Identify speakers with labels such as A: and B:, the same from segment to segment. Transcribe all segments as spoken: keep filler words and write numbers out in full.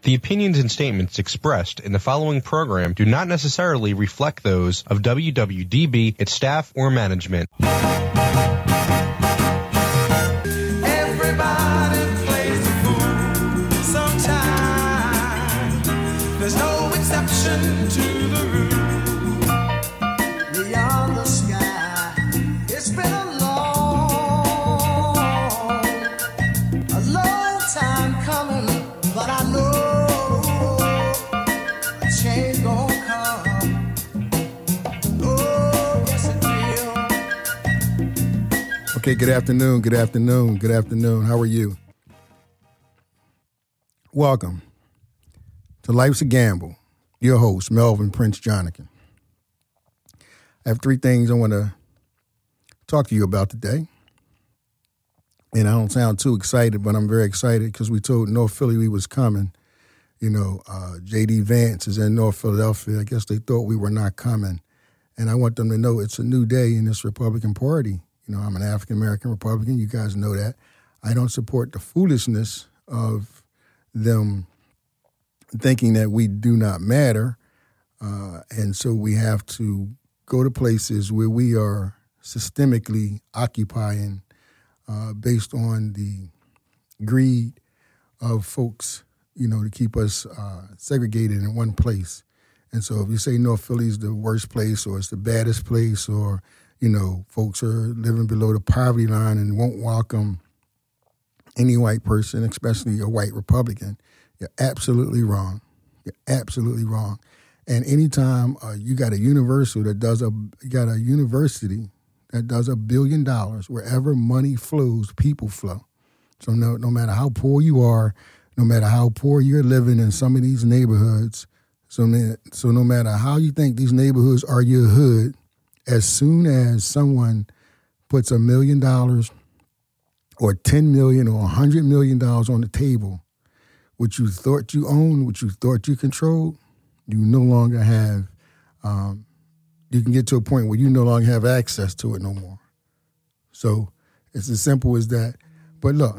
A: The opinions and statements expressed in the following program do not necessarily reflect those of W W D B, its staff, or management.
B: Everybody plays the fool sometimes. There's no exception to the rule. Beyond the sky, it's been a long, a long time coming, but I know a change gonna come. Oh, yes it will.
C: Okay, good afternoon, good afternoon, good afternoon. How are you? Welcome to Life's a Gamble. Your host, Melvin Prince Jonican. I have three things I want to talk to you about today. And I don't sound too excited, but I'm very excited because we told North Philly we was coming. You know, uh, J D Vance is in North Philadelphia. I guess they thought we were not coming. And I want them to know it's a new day in this Republican Party. You know, I'm an African-American Republican. You guys know that. I don't support the foolishness of them thinking that we do not matter. Uh, and so we have to go to places where we are systemically occupying uh, based on the greed of folks, you know, to keep us uh, segregated in one place. And so if you say North Philly is the worst place or it's the baddest place or, you know, folks are living below the poverty line and won't welcome any white person, especially a white Republican, you're absolutely wrong. You're absolutely wrong. And anytime uh, you got a universal that does a, you got a university that does a billion dollars, wherever money flows, people flow. So no, no matter how poor you are, no matter how poor you're living in some of these neighborhoods, so, so no matter how you think these neighborhoods are your hood, as soon as someone puts a million dollars or ten million or a hundred million dollars on the table, what you thought you owned, what you thought you controlled, you no longer have, um, you can get to a point where you no longer have access to it no more. So it's as simple as that. But look,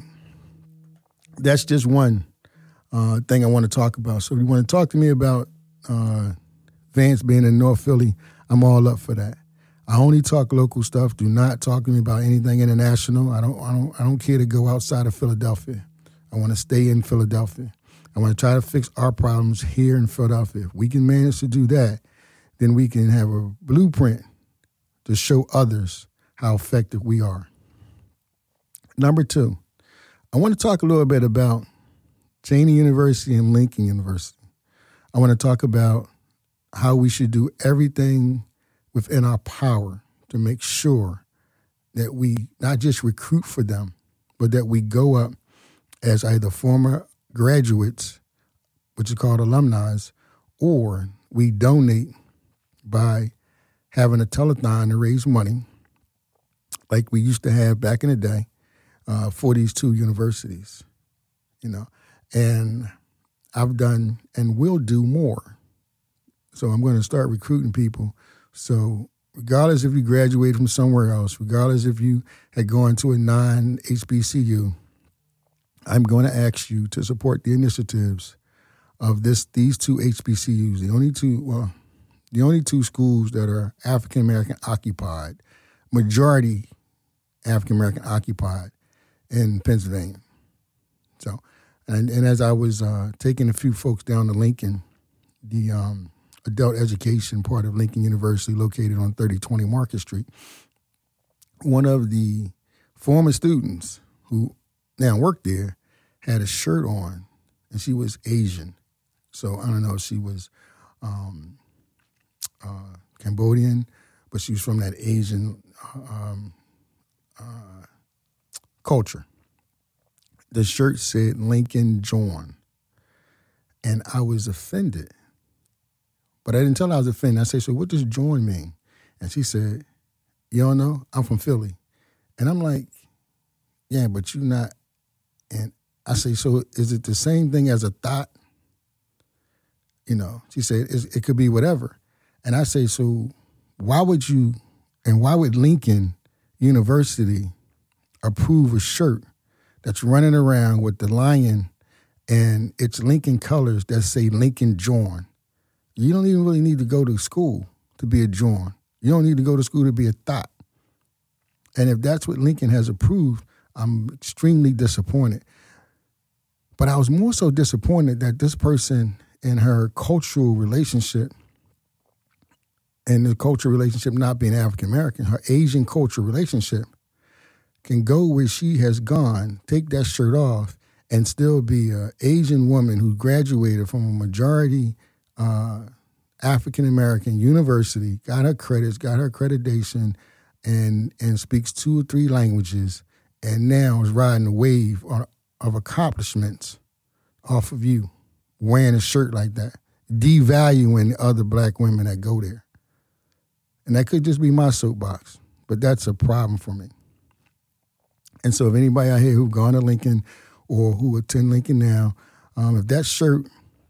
C: that's just one uh, thing I want to talk about. So if you want to talk to me about uh, Vance being in North Philly, I'm all up for that. I only talk local stuff. Do not talk to me about anything international. I don't, I don't, I don't care to go outside of Philadelphia. I want to stay in Philadelphia. I want to try to fix our problems here in Philadelphia. If we can manage to do that, then we can have a blueprint to show others how effective we are. Number two, I want to talk a little bit about Cheyney University and Lincoln University. I want to talk about how we should do everything within our power to make sure that we not just recruit for them, but that we go up as either former graduates, which is called alumni, or we donate by having a telethon to raise money like we used to have back in the day uh, for these two universities, you know. And I've done and will do more. So I'm going to start recruiting people. So regardless if you graduated from somewhere else, regardless if you had gone to a non-H B C U, I'm going to ask you to support the initiatives of this these two H B C Us, the only two, well, the only two schools that are African-American occupied, majority African-American occupied in Pennsylvania. So, and, and as I was uh, taking a few folks down to Lincoln, the um, adult education part of Lincoln University located on thirty twenty Market Street, one of the former students who now worked there had a shirt on, and she was Asian. So I don't know if she was um, uh, Cambodian, but she was from that Asian um, uh, culture. The shirt said Lincoln Join, and I was offended. But I didn't tell her I was offended. I said, so what does join mean? And she said, you don't know? I'm from Philly. And I'm like, yeah, but you're not. And I say, so is it the same thing as a thought? You know, she said, it could be whatever. And I say, so why would you, and why would Lincoln University approve a shirt that's running around with the lion and it's Lincoln colors that say Lincoln Join. You don't even really need to go to school to be a Join. You don't need to go to school to be a thought. And if that's what Lincoln has approved, I'm extremely disappointed. But I was more so disappointed that this person in her cultural relationship, and the cultural relationship not being African-American, her Asian cultural relationship, can go where she has gone, take that shirt off, and still be an Asian woman who graduated from a majority uh, African-American university, got her credits, got her accreditation, and and speaks two or three languages, and now is riding a wave of accomplishments off of you, wearing a shirt like that, devaluing the other black women that go there. And that could just be my soapbox, but that's a problem for me. And so if anybody out here who've gone to Lincoln or who attend Lincoln now, um, if that shirt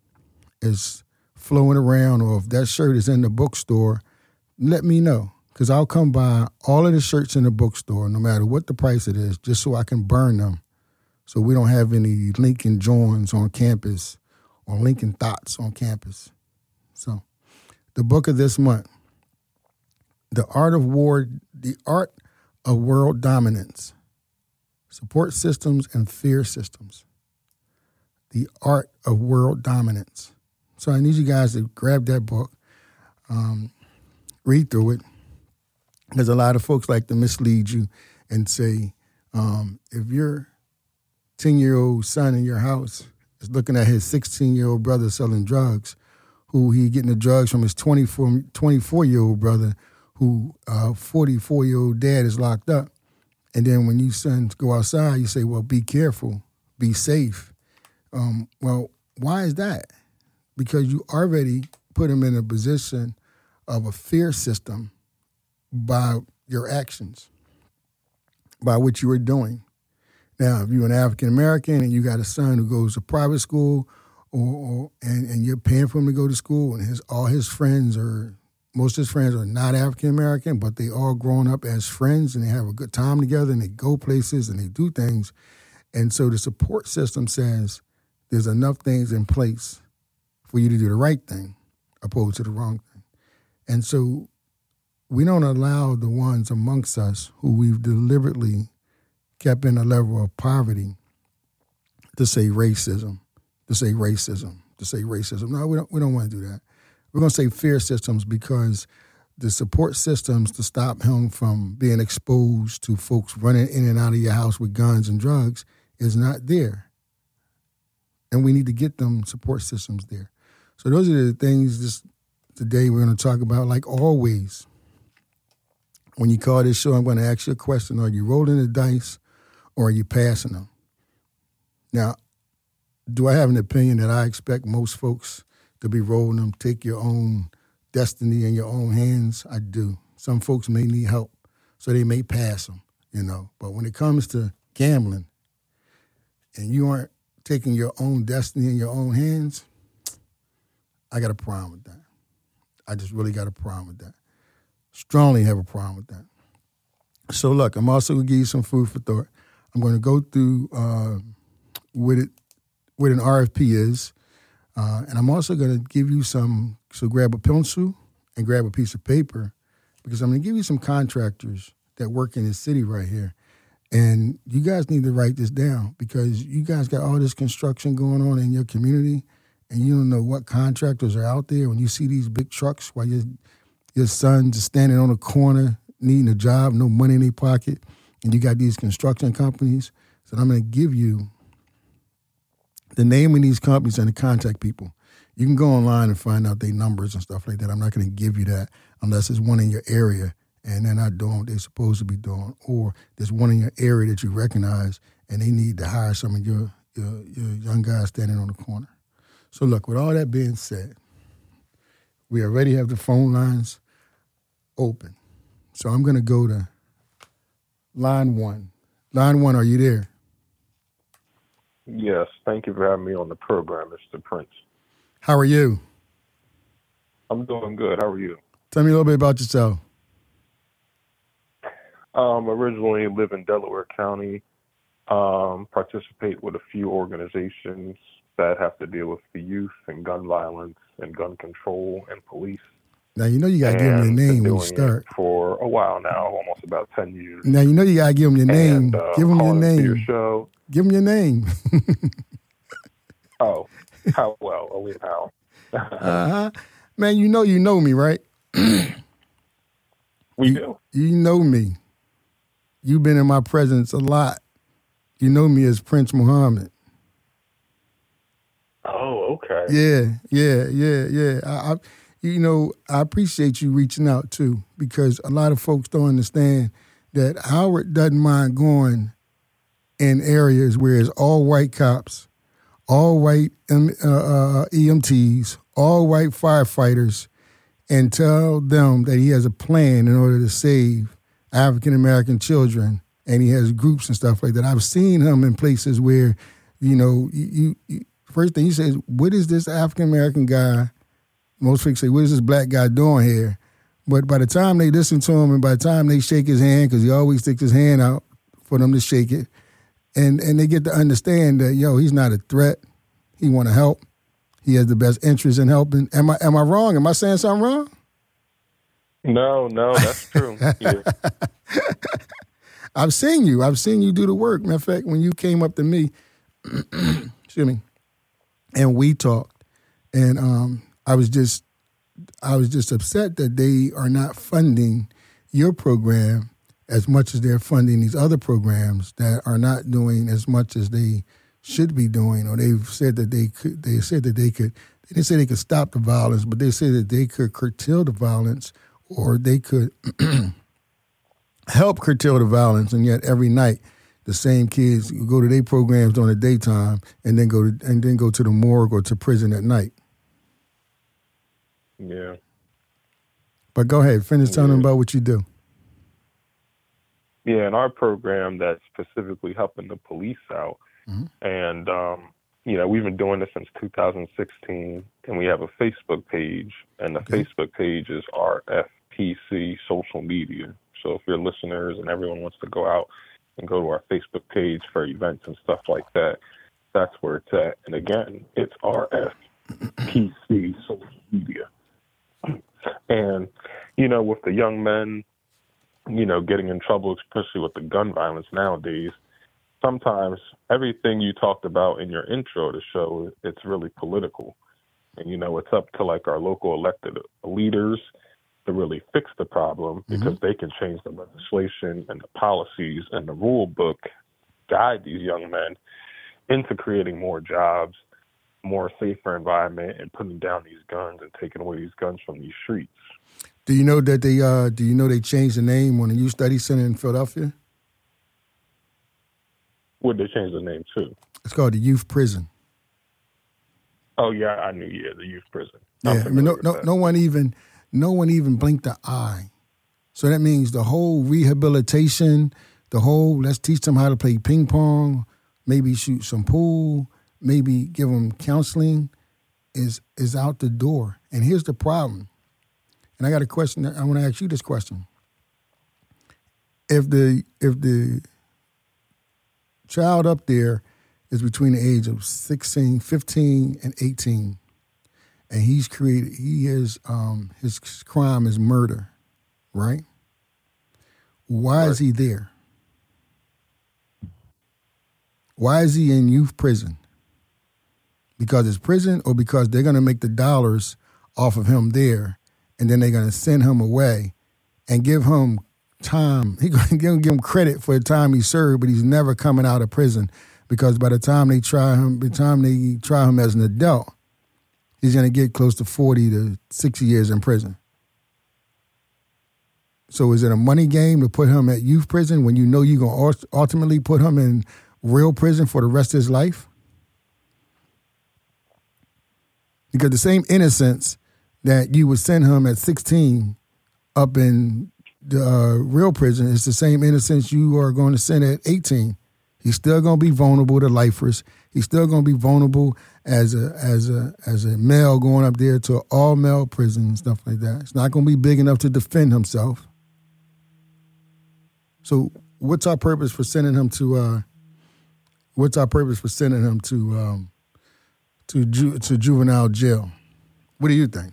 C: is flowing around or if that shirt is in the bookstore, let me know. Because I'll come by all of the shirts in the bookstore, no matter what the price it is, just so I can burn them. So we don't have any Lincoln Joins on campus or Lincoln Thoughts on campus. So the book of this month, The Art of War, The Art of World Dominance, Support Systems and Fear Systems. The Art of World Dominance. So I need you guys to grab that book, um, read through it. Because a lot of folks like to mislead you and say, um, if your ten-year-old son in your house is looking at his sixteen-year-old brother selling drugs, who he getting the drugs from his twenty-four, twenty-four-year-old brother, who uh, forty-four-year-old dad is locked up, and then when you sons go outside, you say, well, be careful, be safe. Um, well, why is that? Because you already put him in a position of a fear system by your actions, by what you were doing. Now, if you're an African-American and you got a son who goes to private school or, or and, and you're paying for him to go to school and his all his friends are, most of his friends are not African-American, but they all grown up as friends and they have a good time together and they go places and they do things. And so the support system says there's enough things in place for you to do the right thing opposed to the wrong thing. And so we don't allow the ones amongst us who we've deliberately kept in a level of poverty to say racism, to say racism, to say racism. No, we don't, we don't want to do that. We're going to say fear systems because the support systems to stop him from being exposed to folks running in and out of your house with guns and drugs is not there. And we need to get them support systems there. So those are the things this today we're going to talk about, like always. When you call this show, I'm going to ask you a question. Are you rolling the dice or are you passing them? Now, do I have an opinion that I expect most folks to be rolling them, take your own destiny in your own hands? I do. Some folks may need help, so they may pass them, you know. But when it comes to gambling and you aren't taking your own destiny in your own hands, I got a problem with that. I just really got a problem with that. Strongly have a problem with that. So look, I'm also going to give you some food for thought. I'm going to go through uh, what it, what an R F P is, uh, and I'm also going to give you some, so grab a pencil and grab a piece of paper, because I'm going to give you some contractors that work in this city right here. And you guys need to write this down because you guys got all this construction going on in your community, and you don't know what contractors are out there. When you see these big trucks while your your sons are standing on a corner needing a job, no money in their pocket, and you got these construction companies. So I'm going to give you the name of these companies and the contact people. You can go online and find out their numbers and stuff like that. I'm not going to give you that unless it's one in your area and they're not doing what they're supposed to be doing, or there's one in your area that you recognize and they need to hire some of your, your, your young guys standing on the corner. So look, with all that being said, we already have the phone lines open. So I'm going to go to line one. Line one, are you there?
D: Yes, thank you for having me on the program, Mister Prince.
C: How are you?
D: I'm doing good. How are you?
C: Tell me a little bit about yourself.
D: Um, originally live in Delaware County, um, participate with a few organizations, that have to deal with the youth and gun violence and gun control and police.
C: Now, you know you got to give them your
D: And
C: name
D: been
C: when you
D: doing
C: start.
D: it for a while now, almost about ten years.
C: Now, you know you got to give them your name.
D: And, uh,
C: give them your
D: calling into
C: name.
D: your show.
C: Give them your name.
D: Oh, how well, Aleem Howell.
C: uh-huh. Man, you know you know me, right?
D: We
C: you,
D: do.
C: You know me. You've been in my presence a lot. You know me as Prince Muhammad.
D: Oh, okay.
C: Yeah, yeah, yeah, yeah. I, I, you know, I appreciate you reaching out too, because a lot of folks don't understand that Howard doesn't mind going in areas where it's all white cops, all white um, uh, uh, E M Ts, all white firefighters, and tell them that he has a plan in order to save African American children, and he has groups and stuff like that. I've seen him in places where, you know, you, you first thing he says, what is this African American guy? Most folks say, what is this black guy doing here? But by the time they listen to him and by the time they shake his hand, because he always sticks his hand out for them to shake it, and and they get to understand that, yo, he's not a threat. He want to help. He has the best interest in helping. Am I am I wrong? Am I saying something wrong?
D: No, no, that's true. Yeah.
C: I've seen you. I've seen you do the work. Matter of fact, when you came up to me, excuse me, and we talked, and um, I was just, I was just upset that they are not funding your program as much as they're funding these other programs that are not doing as much as they should be doing. Or they've said that they could. They said that they could. They didn't say they could stop the violence, but they said that they could curtail the violence, or they could help curtail the violence. And yet every night, the same kids go to their programs during the daytime, and then go to and then go to the morgue or to prison at night.
D: Yeah.
C: But go ahead, finish telling
D: Yeah.
C: them about what you do.
D: Yeah, in our program that's specifically helping the police out.
C: Mm-hmm.
D: And, um, you know, we've been doing this since two thousand sixteen, and we have a Facebook page, and the
C: Okay.
D: Facebook page is R F P C Social Media. So if your listeners and everyone wants to go out and go to our Facebook page for events and stuff like that, that's where it's at. And again, it's R F P C Social Media. And, you know, with the young men, you know, getting in trouble, especially with the gun violence nowadays, sometimes everything you talked about in your intro to show, it's really political. And, you know, it's up to like our local elected leaders to really fix the problem, because mm-hmm. they can change the legislation and the policies and the rule book, guide these young men into creating more jobs, more safer environment, and putting down these guns and taking away these guns from these streets.
C: Do you know that they uh, do you know they changed the name on the Youth Study Center in Philadelphia?
D: What did they change the name to?
C: It's called the Youth Prison.
D: Oh yeah, I knew. Yeah, the youth prison.
C: Yeah, I mean, no, no, no one even, no one even blinked an eye. So that means the whole rehabilitation, the whole let's teach them how to play ping pong, maybe shoot some pool, maybe give them counseling, is is out the door. And here's the problem. And I got a question. I want to ask you this question. If the if the child up there is between the age of sixteen, fifteen, and eighteen, and he's created, he is, um, his crime is murder, right? Why
D: Right.
C: is he there? Why is he in youth prison? Because it's prison, or because they're going to make the dollars off of him there, and then they're going to send him away and give him time. He's going to give him credit for the time he served, but he's never coming out of prison, because by the time they try him, by the time they try him as an adult, he's going to get close to forty to sixty years in prison. So is it a money game to put him at youth prison when you know you're going to ultimately put him in real prison for the rest of his life? Because the same innocence that you would send him at sixteen up in the uh, real prison is the same innocence you are going to send at eighteen. He's still going to be vulnerable to lifers. He's still going to be vulnerable as a as a as a male going up there to an all male prison and stuff like that. It's not going to be big enough to defend himself. So, what's our purpose for sending him to? Uh, what's our purpose for sending him to um, to ju- to juvenile jail. What do you think?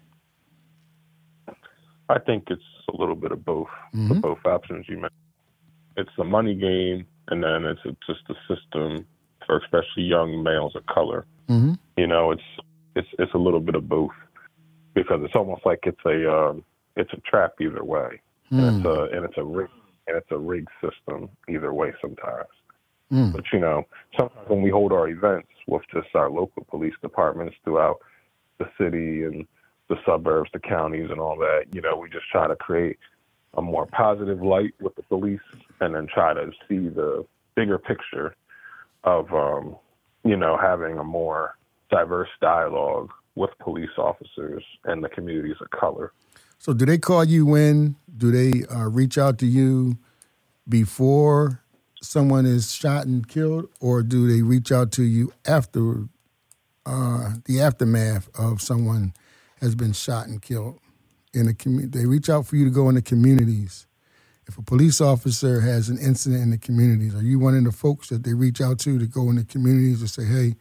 D: I think it's a little bit of both.
C: Mm-hmm.
D: The both options you mentioned. It's the money game, and then it's a, just a system for especially young males of color.
C: Mm-hmm.
D: You know, it's it's it's a little bit of both because it's almost like it's a um, it's a trap either way,
C: Mm.
D: and it's a and it's a rig and it's a rigged system either way sometimes.
C: Mm.
D: But you know, sometimes when we hold our events with just our local police departments throughout the city and the suburbs, the counties, and all that, you know, we just try to create a more positive light with the police, and then try to see the bigger picture of, um, you know, having a more diverse dialogue with police officers and the communities of color.
C: So do they call you in? Do they uh, reach out to you before someone is shot and killed, or do they reach out to you after uh, the aftermath of someone has been shot and killed? In the community, they reach out for you to go in the communities. If a police officer has an incident in the communities, are you one of the folks that they reach out to to go in the communities and say, hey,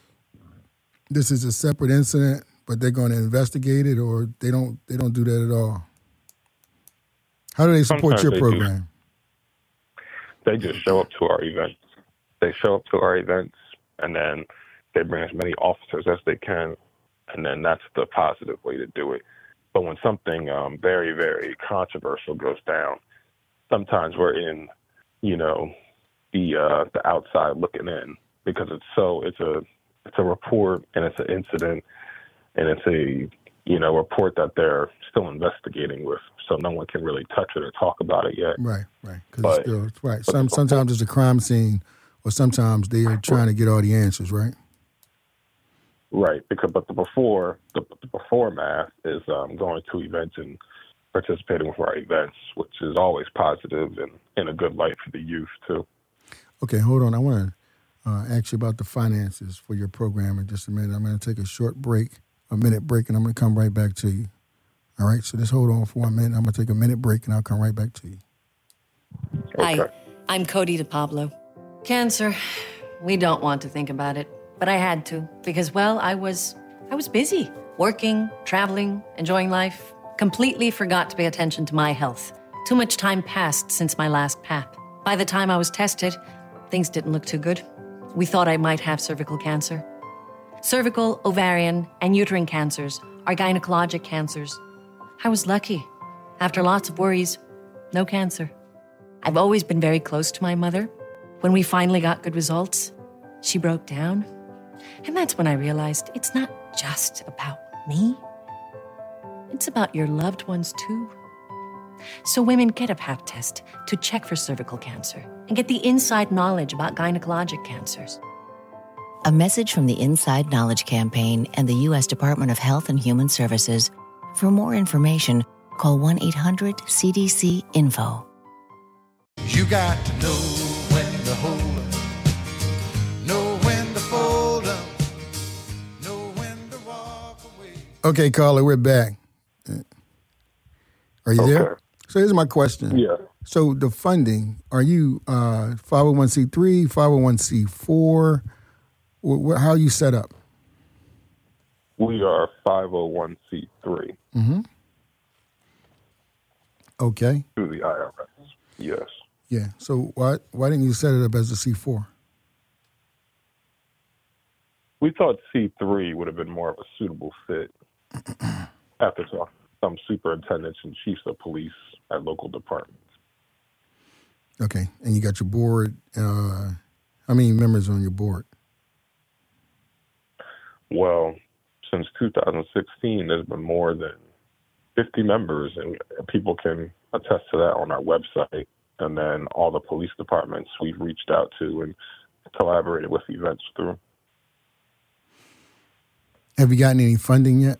C: this is a separate incident, but they're going to investigate it, or they don't they don't do that at all? How do they support
D: Sometimes
C: your
D: they
C: program?
D: do. They just show up to our events. They show up to our events, and then they bring as many officers as they can, and then that's the positive way to do it. But when something um, very, very controversial goes down, sometimes we're in, you know, the uh, the outside looking in, because it's so it's a it's a report and it's an incident and it's a you know report that they're still investigating with, so no one can really touch it or talk about it yet.
C: Right, right. Because
D: But-
C: it's still right.
D: but
C: Some
D: the-
C: sometimes it's a crime scene, or sometimes they are trying to get all the answers. Right.
D: Right, because but the before the, the before math is um, going to events and participating with our events, which is always positive and in a good light for the youth too.
C: Okay, hold on. I want to uh, ask you about the finances for your program in just a minute. I'm going to take a short break, a minute break, and I'm going to come right back to you. All right, so just hold on for one minute. I'm going to take a minute break, and I'll come right back to you.
D: Okay.
E: Hi, I'm Cody DePablo. Cancer, we don't want to think about it, but I had to because, well, I was I was busy, working, traveling, enjoying life. Completely forgot to pay attention to my health. Too much time passed since my last P A P. By the time I was tested, things didn't look too good. We thought I might have cervical cancer. Cervical, ovarian, and uterine cancers are gynecologic cancers. I was lucky. After lots of worries, no cancer. I've always been very close to my mother. When we finally got good results, she broke down. And that's when I realized it's not just about me. It's about your loved ones, too. So women, get a P A P test to check for cervical cancer and get the inside knowledge about gynecologic cancers.
F: A message from the Inside Knowledge Campaign and the U S Department of Health and Human Services. For more information, call one eight hundred C D C info.
B: You got to know when to hold up, know when to fold up, know when to walk away.
C: Okay, caller, we're back. Are you there?
D: Okay.
C: So here's my question.
D: Yeah.
C: So the funding, are you uh, five oh one c three, five oh one c four? Wh- wh- How are you set up?
D: We are five oh one c three
C: Mm-hmm. Okay.
D: through the I R S. Yes.
C: Yeah. So why why didn't you set it up as a C four?
D: We thought C three would have been more of a suitable fit after talking to some superintendents and chiefs of police at local departments.
C: Okay. And you got your board. Uh, how many members on your board?
D: Well, since two thousand sixteen, there's been more than fifty members, and people can attest to that on our website. And then all the police departments we've reached out to and collaborated with events through.
C: Have you gotten any funding yet?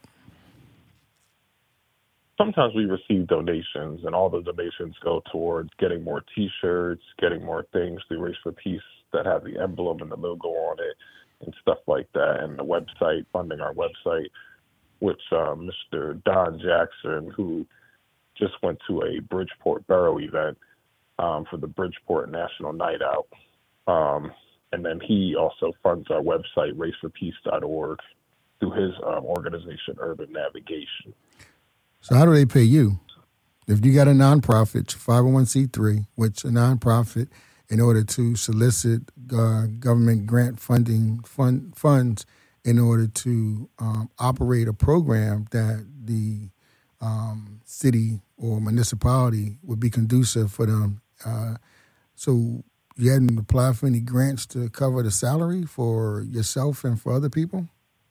D: Sometimes we receive donations, and all the donations go towards getting more T-shirts, getting more things through Race for Peace that have the emblem and the logo on it and stuff like that, and the website, funding our website, which uh, Mister Don Jackson, who just went to a Bridgeport Borough event um, for the Bridgeport National Night Out, um, and then he also funds our website, race for peace dot org, through his um, organization, Urban Navigation.
C: So how do they pay you? If you got a nonprofit, five oh one c three, which a nonprofit, in order to solicit uh, government grant funding fund, funds in order to um, operate a program that the um, city or municipality would be conducive for them. Uh, so you hadn't applied for any grants to cover the salary for yourself and for other people?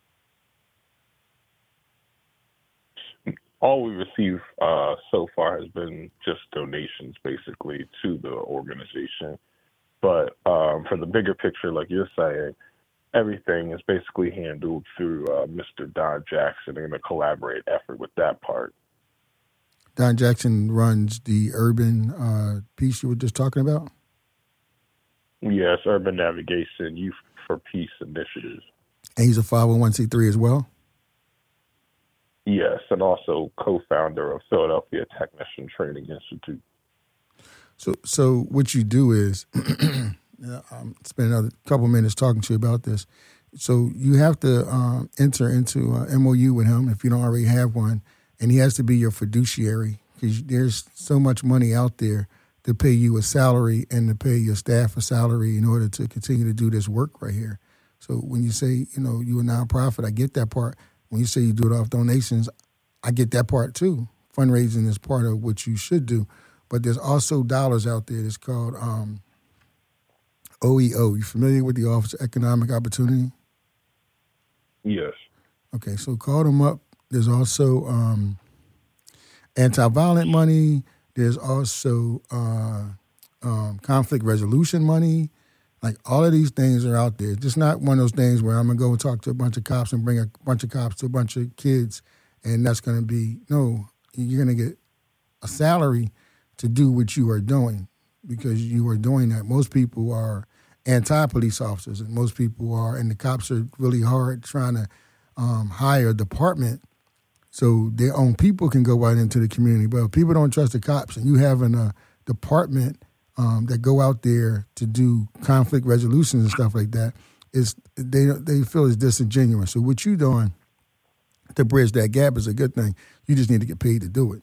D: All we receive uh, so far has been just donations, basically, to the organization. But um, for the bigger picture, like you're saying, everything is basically handled through uh, Mister Don Jackson in a collaborative effort with that part.
C: Don Jackson runs the urban uh, piece you were just talking about?
D: Yes, Urban Navigation, Youth for Peace Initiative.
C: And he's a five oh one c three as well?
D: Yes, and also co-founder of Philadelphia Technician Training Institute.
C: So so what you do is, I'm spending another couple minutes talking to you about this. So you have to um, enter into an M O U with him if you don't already have one, and he has to be your fiduciary because there's so much money out there to pay you a salary and to pay your staff a salary in order to continue to do this work right here. So when you say, you know, you're a nonprofit, I get that part. When you say you do it off donations, I get that part too. Fundraising is part of what you should do. But there's also dollars out there that's called um, O E O. You familiar with the Office of Economic Opportunity?
D: Yes.
C: Okay, so call them up. There's also um, anti-violent money. There's also uh, um, conflict resolution money. Like, all of these things are out there. It's just not one of those things where I'm going to go and talk to a bunch of cops and bring a bunch of cops to a bunch of kids, and that's going to be, no, you're going to get a salary to do what you are doing because you are doing that. Most people are anti-police officers, and most people are, and the cops are really hard trying to um, hire a department so their own people can go out into the community. But if people don't trust the cops, and you having a department Um, that go out there to do conflict resolutions and stuff like that, is they they feel it's disingenuous. So what you're doing to bridge that gap is a good thing. You just need to get paid to do it.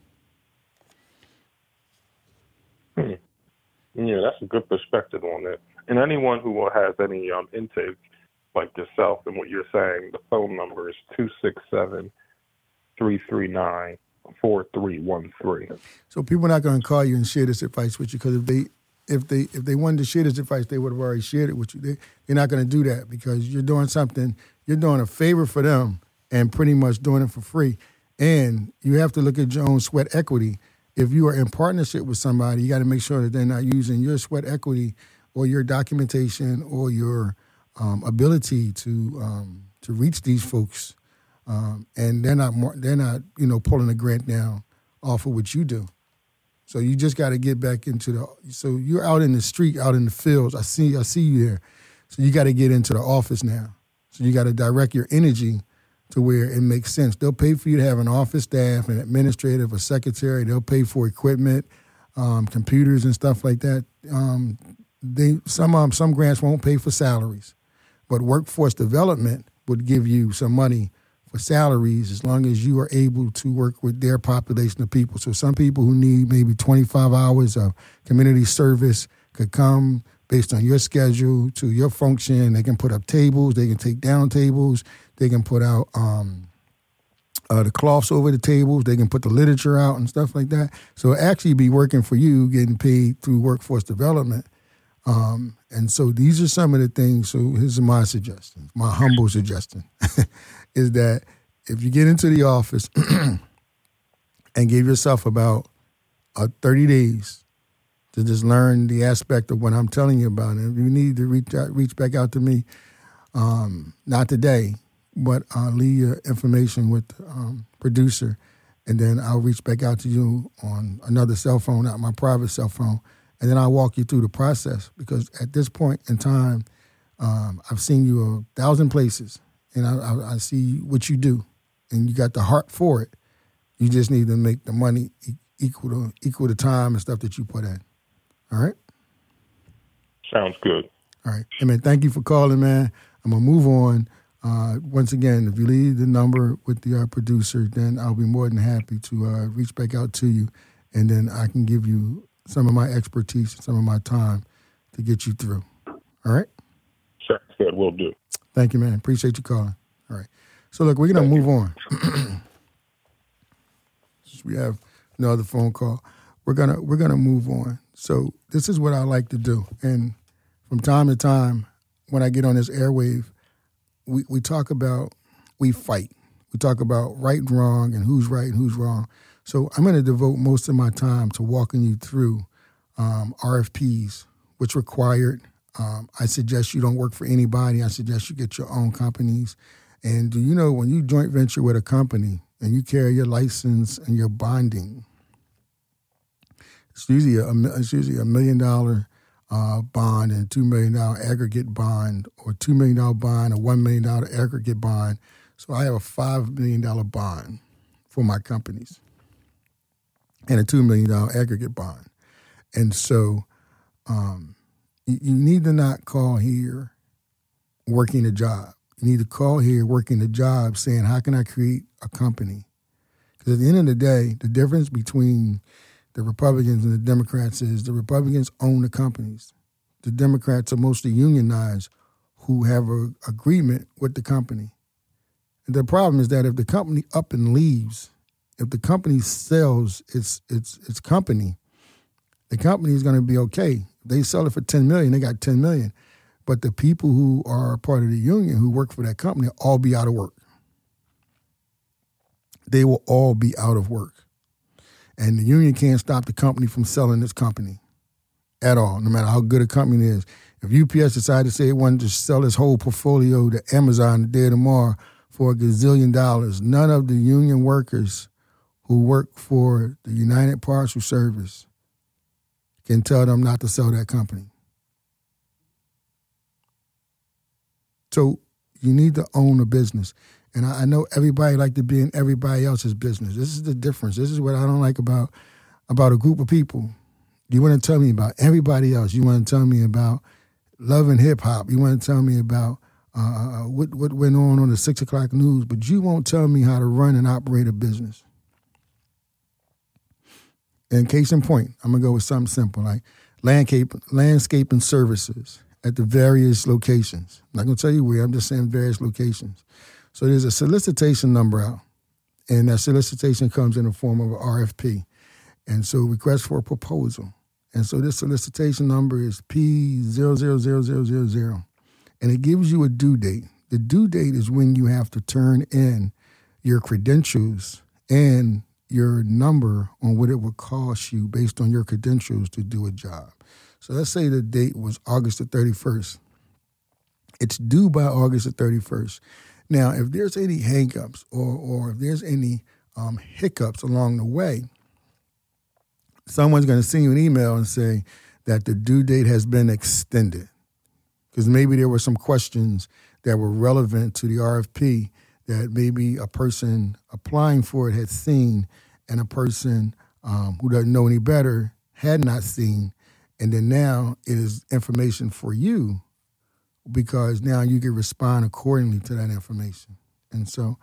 D: Hmm. Yeah, that's a good perspective on it. And anyone who has any um, intake like yourself and what you're saying, the phone number is two six seven, three three nine, four three one three.
C: So people are not going to call you and share this advice with you because if they if they if they wanted to share this advice, they would have already shared it with you. They, they're not going to do that because you're doing something, you're doing a favor for them and pretty much doing it for free. And you have to look at your own sweat equity. If you are in partnership with somebody, you got to make sure that they're not using your sweat equity or your documentation or your um, ability to um, to reach these folks. Um, and they're not more, they're not, you know, pulling a grant down off of what you do. So you just got to get back into the, so you're out in the street, out in the fields. I see, I see you there. So you got to get into the office now. So you got to direct your energy to where it makes sense. They'll pay for you to have an office staff, an administrative, a secretary. They'll pay for equipment, um, computers and stuff like that. Um, they, some, um, some grants won't pay for salaries, but workforce development would give you some money for salaries as long as you are able to work with their population of people. So some people who need maybe twenty-five hours of community service could come based on your schedule to your function. They can put up tables. They can take down tables. They can put out um, uh, the cloths over the tables. They can put the literature out and stuff like that. So actually be working for you, getting paid through workforce development. Um, and so these are some of the things. So here's my suggestion, my humble suggestion, is that if you get into the office and give yourself about uh, thirty days to just learn the aspect of what I'm telling you about, and if you need to reach out, reach back out to me, um, not today, but I'll leave your information with the um, producer, and then I'll reach back out to you on another cell phone, not my private cell phone. And then I'll walk you through the process because at this point in time, um, I've seen you a thousand places, and I, I, I see what you do, and you got the heart for it. You just need to make the money equal to equal the time and stuff that you put in. All right?
D: Sounds good.
C: All right. Hey, man, thank you for calling, man. I'm going to move on. Uh, once again, if you leave the number with the uh, producer, then I'll be more than happy to uh, reach back out to you, and then I can give you some of my expertise and some of my time to get you through. All right?
D: Sure. Good. Will do.
C: Thank you, man. Appreciate you calling. All right. So, look, we're going to move on. We have another phone call. We're gonna we're gonna move on. So this is what I like to do, and from time to time, when I get on this airwave, we, we talk about we fight. We talk about right and wrong and who's right and who's wrong. So I'm going to devote most of my time to walking you through um, R F Ps, which required. Um, I suggest you don't work for anybody. I suggest you get your own companies. And do you know when you joint venture with a company and you carry your license and your bonding, it's usually a, it's usually a million dollar uh, bond and two million dollar aggregate bond, or two million dollar bond or one million dollar aggregate bond. So I have a five million dollar bond for my companies and a two million dollar aggregate bond. And so um, you, you need to not call here working a job. You need to call here working the job saying, how can I create a company? Because at the end of the day, the difference between the Republicans and the Democrats is the Republicans own the companies. The Democrats are mostly unionized who have an agreement with the company. And the problem is that if the company up and leaves, if the company sells its its its company, the company is going to be okay. If they sell it for ten million dollars, they got ten million dollars. But the people who are part of the union who work for that company will all be out of work. They will all be out of work. And the union can't stop the company from selling its company at all, no matter how good a company is. If U P S decided to say it wanted to sell its whole portfolio to Amazon the day of tomorrow for a gazillion dollars, none of the union workers who work for the United Parcel Service can tell them not to sell that company. So you need to own a business. And I, I know everybody like to be in everybody else's business. This is the difference. This is what I don't like about, about a group of people. You want to tell me about everybody else. You want to tell me about love and hip hop. You want to tell me about uh, what, what went on on the six o'clock news, but you won't tell me how to run and operate a business. And case in point, I'm going to go with something simple, like landscape, landscaping services at the various locations. I'm not going to tell you where, I'm just saying various locations. So there's a solicitation number out, and that solicitation comes in the form of an R F P. And so request for a proposal. And so this solicitation number is P zero zero zero zero zero zero, and it gives you a due date. The due date is when you have to turn in your credentials and your number on what it would cost you based on your credentials to do a job. So let's say the date was August the thirty-first. It's due by August the thirty-first. Now, if there's any hangups or or if there's any um, hiccups along the way, someone's going to send you an email and say that the due date has been extended, because maybe there were some questions that were relevant to the R F P that maybe a person applying for it had seen and a person um, who doesn't know any better had not seen. And then now it is information for you, because now you can respond accordingly to that information. And so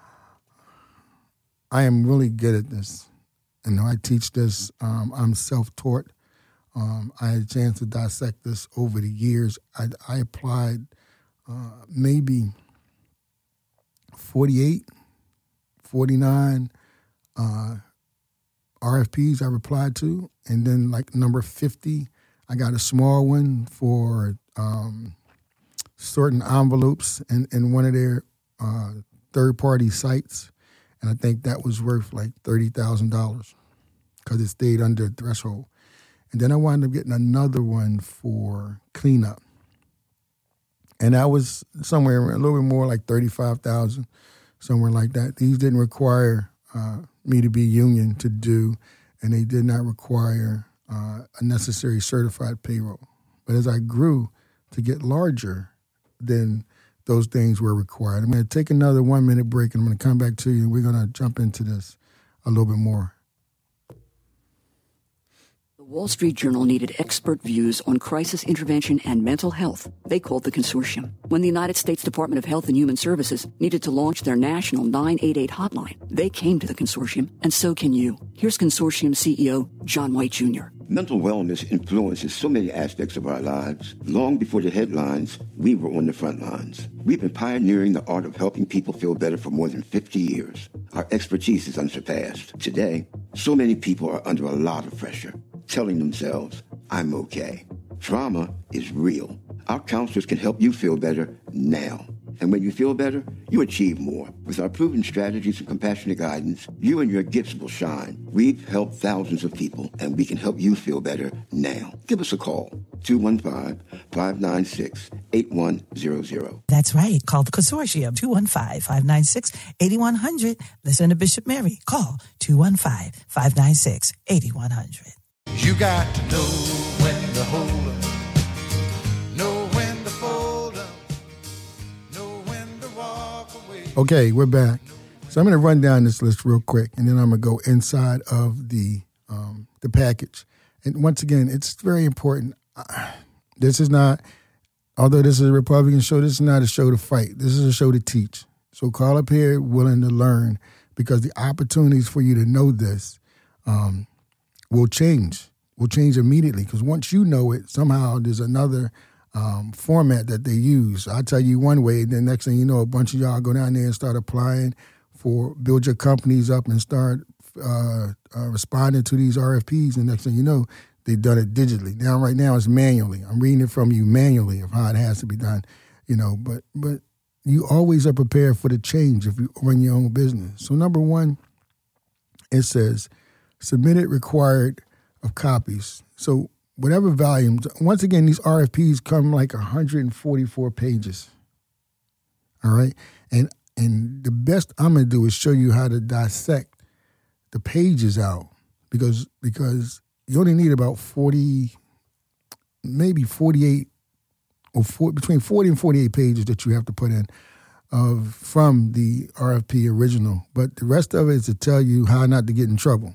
C: I am really good at this. And I teach this. Um, I'm self-taught. Um, I had a chance to dissect this over the years. I, I applied uh, maybe forty-eight, forty-nine uh, R F Ps I replied to. And then like number fifty, I got a small one for um, sorting envelopes in, in one of their uh, third-party sites. And I think that was worth like thirty thousand dollars because it stayed under the threshold. And then I wound up getting another one for cleanup. And that was somewhere a little bit more, like thirty-five thousand dollars, somewhere like that. These didn't require uh, me to be union to do, and they did not require uh, a necessary certified payroll. But as I grew to get larger, then those things were required. I'm going to take another one-minute break, and I'm going to come back to you, and we're going to jump into this a little bit more.
E: The
G: Wall Street Journal needed expert views on crisis intervention and mental health. They called the consortium. When the United States Department of Health and Human Services needed to launch their national nine eight eight hotline, they came to the consortium, and so can you. Here's consortium C E O John White Junior
H: Mental wellness influences so many aspects of our lives. Long before the headlines, we were on the front lines. We've been pioneering the art of helping people feel better for more than fifty years. Our expertise is unsurpassed. Today, so many people are under a lot of pressure, telling themselves, I'm okay. Trauma is real. Our counselors can help you feel better now. And when you feel better, you achieve more. With our proven strategies and compassionate guidance, you and your gifts will shine. We've helped thousands of people, and we can help you feel better now. Give us a call, two one five, five nine six, eight one zero zero.
I: That's right. Call the consortium, two one five, five nine six, eight one zero zero. Listen to Bishop Mary. Call two one five, five nine six, eight one zero zero.
B: You got to know when to hold up, know when to fold up, know when to walk away.
C: Okay, we're back. So I'm going to run down this list real quick, and then I'm going to go inside of the um, the package. And once again, it's very important. Uh, this is not, although this is a Republican show, this is not a show to fight. This is a show to teach. So call up here willing to learn, because the opportunities for you to know this um, will change, will change immediately. Because once you know it, somehow there's another um, format that they use. I tell you one way, then next thing you know, a bunch of y'all go down there and start applying for, build your companies up and start uh, uh, responding to these R F Ps. And next thing you know, they've done it digitally. Now, right now, it's manually. I'm reading it from you manually of how it has to be done, you know, but but you always are prepared for the change if you run your own business. So number one, it says, submitted required of copies. So whatever volumes, once again, these R F Ps come like one hundred forty-four pages. All right? And and the best I'm going to do is show you how to dissect the pages out, because because you only need about forty, maybe forty-eight, or four, between forty and forty-eight pages that you have to put in of from the R F P original. But the rest of it is to tell you how not to get in trouble.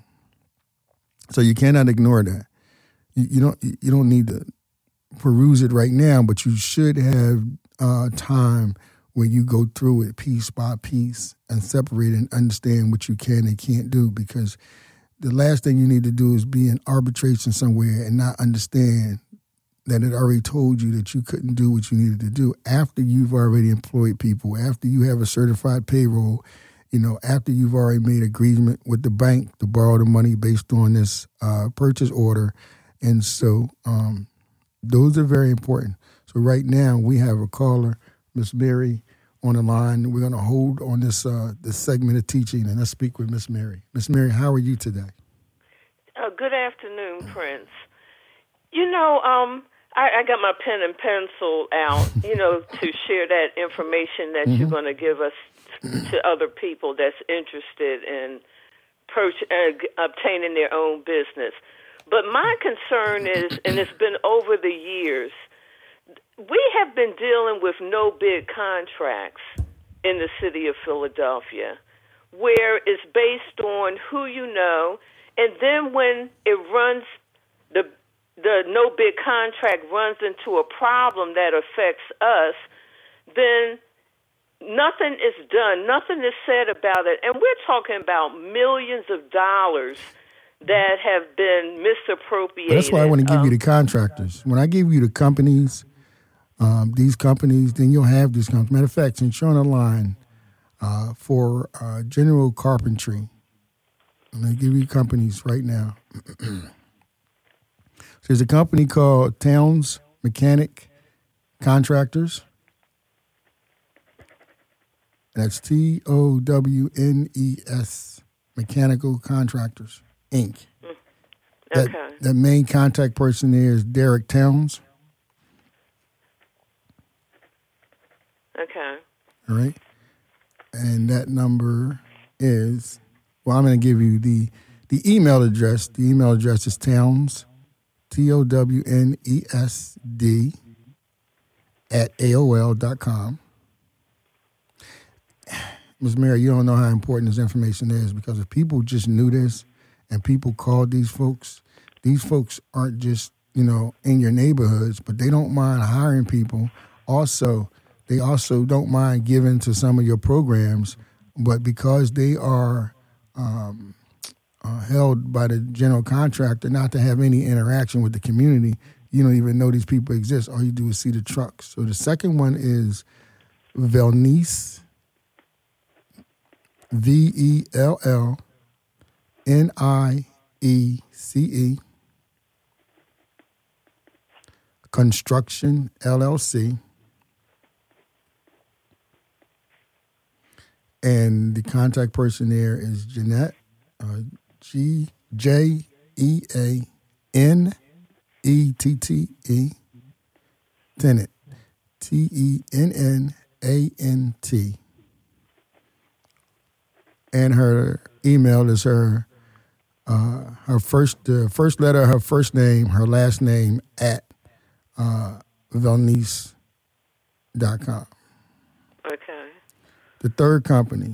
C: So you cannot ignore that. You, you don't you don't need to peruse it right now, but you should have uh, time where you go through it piece by piece and separate and understand what you can and can't do, because the last thing you need to do is be in arbitration somewhere and not understand that it already told you that you couldn't do what you needed to do after you've already employed people, after you have a certified payroll, you know, after you've already made agreement with the bank to borrow the money based on this uh, purchase order. And so um, those are very important. So right now we have a caller, Miss Mary, on the line. We're going to hold on this uh, this segment of teaching, and let's speak with Miss Mary. Miss Mary, how are you today?
J: Uh, good afternoon, Prince. You know, um, I, I got my pen and pencil out, you know, to share that information that mm-hmm. you're going to give us to other people that's interested in per- uh, obtaining their own business. But my concern is, and it's been over the years, we have been dealing with no-bid contracts in the city of Philadelphia, where it's based on who you know, and then when it runs, the the no-bid contract runs into a problem that affects us, then nothing is done, nothing is said about it, and we're talking about millions of dollars that have been misappropriated.
C: That's why I want to give um, you the contractors. When I give you the companies, um, these companies, then you'll have these companies. Matter of fact, since you're on the line uh, for uh, general carpentry, I'm going to give you companies right now. So there's a company called Towns Mechanic Contractors. That's T O W N E S, Mechanical Contractors, Incorporated. That,
J: okay.
C: that main contact person there is Derek Towns.
J: Okay.
C: All right. And that number is, well, I'm going to give you the the email address. The email address is Towns, T O W N E S D, at A O L dot com. Miz Mary, you don't know how important this information is, because if people just knew this and people called these folks, these folks aren't just, you know, in your neighborhoods, but they don't mind hiring people. Also, they also don't mind giving to some of your programs, but because they are um, uh, held by the general contractor not to have any interaction with the community, you don't even know these people exist. All you do is see the trucks. So the second one is Velnice, V E L L N I E C E, Construction, L L C. And the contact person there is Jeanette, uh, G J E A N E T T E, Tennant, T E N N A N T. And her email is her uh, her first the first letter of her first name, her last name at uh, velnice dot com.
J: Okay.
C: The third company,